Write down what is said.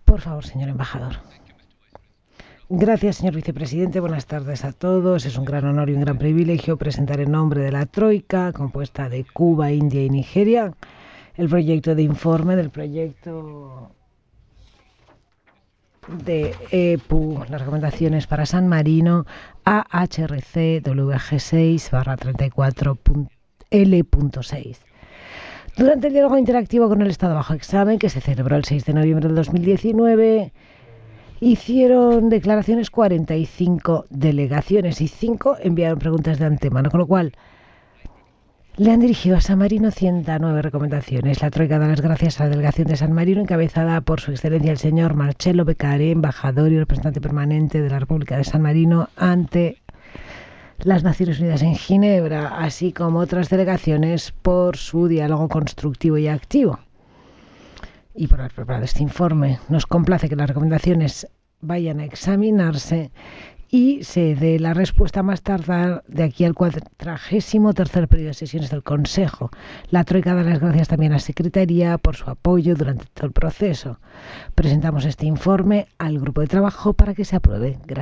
Por favor, señor embajador. Gracias, señor vicepresidente. Buenas tardes a todos. Es un gran honor y un gran privilegio presentar en nombre de la Troika, compuesta de Cuba, India y Nigeria, el proyecto de informe del proyecto de EPU, las recomendaciones para San Marino, AHRC WG6/34L.6. Durante el diálogo interactivo con el Estado bajo examen, que se celebró el 6 de noviembre de 2019, hicieron declaraciones 45 delegaciones y 5 enviaron preguntas de antemano, con lo cual le han dirigido a San Marino 109 recomendaciones. La Troika da las gracias a la delegación de San Marino, encabezada por su excelencia el señor Marcello Beccari, embajador y representante permanente de la República de San Marino ante las Naciones Unidas en Ginebra, así como otras delegaciones, por su diálogo constructivo y activo y por haber preparado este informe. Nos complace que las recomendaciones vayan a examinarse y se dé la respuesta más tardar de aquí al 43º periodo de sesiones del Consejo. La Troika da las gracias también a la Secretaría por su apoyo durante todo el proceso. Presentamos este informe al grupo de trabajo para que se apruebe. Gracias.